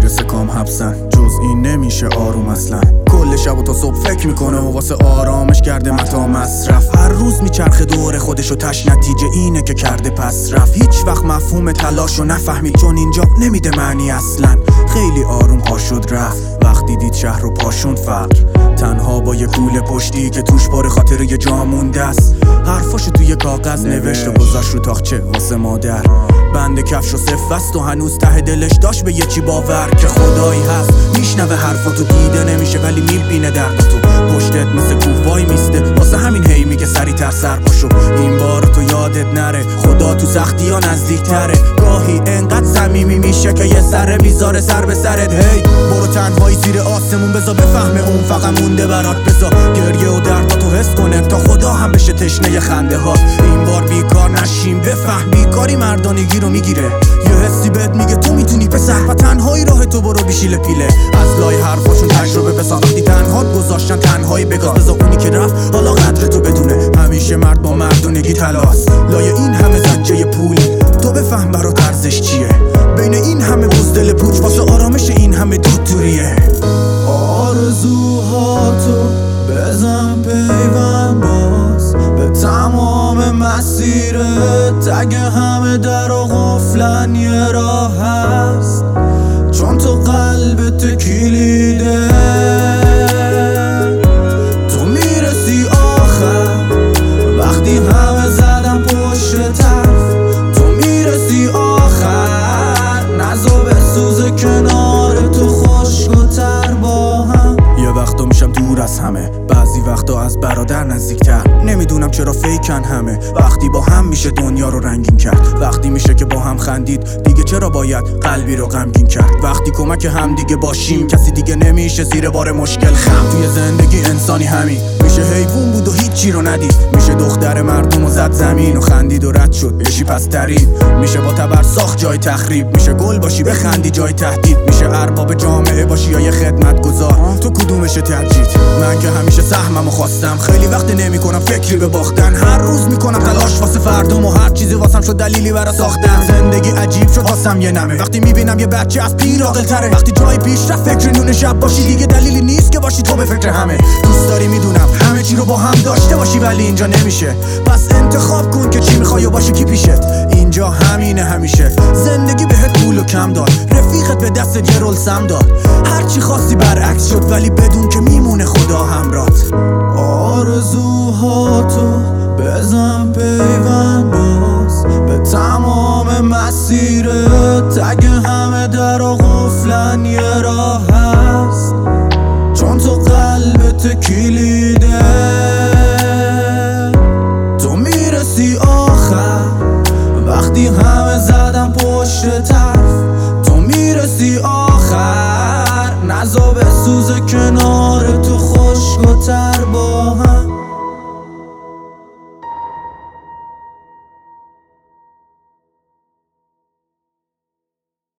میرسه کام حبسن، جز این نمیشه آروم اصلا. کل شب و تا صبح فکر میکنه و واسه آرامش کرده متا مصرف. هر روز میچرخه دور خودش و تش نتیجه اینه که کرده پس رفت. هیچ وقت مفهوم تلاشو نفهمید چون اینجا نمیده معنی اصلا. خیلی آروم پا شد رفت وقتی دید شهر رو پاشوند فقر. تنها با یه کوله پشتی که توش پر خاطر یه جا مونده است. حرفاشو توی کاغذ نوشت و گذاشت رو تاقچه واسه مادر. بند کفش و صف است و هنوز ته دلش داشت به یه چی باور که خدایی هست میشنوه حرفاتو، دیده نمیشه ولی میبینه دردتو. پشتت مثل کوفای میسته واسه همین هی میگه سریع‌تر سر پاشو. این بار تو یادت نره خدا تو سختی ها نزدیک تره. گاهی انقدر صمیمی میشه که یه سره میذاره سر به سرت. هی برو تنهایی زیر آسمون بذار بفهمه اون فقط مونده برات. بذار گریه و درداتو حس کنه تا خدا هم بشه تشنه خنده ها. این بار بیکار نشیم بفهم بیکاری مردانگی رو میگیره. یه حسی بهت میگه تو میتونی پسر و تنهایی راه تو برو بیشیله پیله. از لای حرفاشون تجربه بساز وقتی تنهات گذاشتن تنهایی بگاز. بذار اونی که رفت حالا قدر تو بدونه. همیشه مرد با مردانگی تلاس. لای این همه زجه پولی تو بفهم برات ارزش چیه. بین این همه بزدل پوچ واسه آرامش این همه دودوریه. آرزوهاتو بزن پیوند باز به تمام مسیرت. اگه همه در و قفلن یه راه هست چون تو قلبت کلیده. تو میرسی آخر وقتی همه زدن پشت طرف. تو میرسی آخر نزا بسوزه کنار تو خشک‌تر با هم. یه وقتا میشم دور از همه، بعضی وقتا از برادر نزدیکتر. نمیدونم چرا فیکن همه، وقتی با هم میشه دنیا رو رنگین کرد. وقتی میشه که با هم خندید دیگه چرا باید قلبی رو غمگین کرد. وقتی کمک هم دیگه باشیم کسی دیگه نمیشه زیر بار مشکل خم. توی زندگی انسانی همین میشه حیوان بود و هیچی رو ندید. میشه دختر مردم و زد زمین و خندید و رد شد بشی پس ترید. میشه با تبر ساخت جای تخریب، میشه گل باشی بخندی جای تهدید. میشه ارباب جامعه باشی یا یه خدمتگزار، تو کدومشه ترجید؟ من که همیشه سهممو خواستم، خیلی وقت نمیکنم فکری به باختن. هر روز میکنم تلاش واسه فردام و هر چیزی واسم شد دلیلی برا ساختن. زندگی عجیب شد واسم یه نمه وقتی میبینم یه بچه از پیر عاقل‌تره. وقتی جای پیش رفت فکر نون شب باشی دیگه دلیلی نیست که باشی تو به فکر همه. دوست داری میدونم همه چی رو با هم داشته باشی ولی اینجا نمیشه. پس انتخاب کن که چی میخوای و باشی کی پیشت. اینجا همینه همیشه. زندگی بهت پول و کم داد، رفیقت به دست یه رول سم داد. هر چی خواستی برعکس شد ولی بدون که میمونه خدا همراهت. آرزوهاتو بزن پیوند باز به تمام مسیرت. اگه همه در و قفلن یه راه هست چون تو قلبت کلیده. تو میرسی آخر وقتی همه زدن پشت طرف. تو میرسی آخر نزا بسوزه که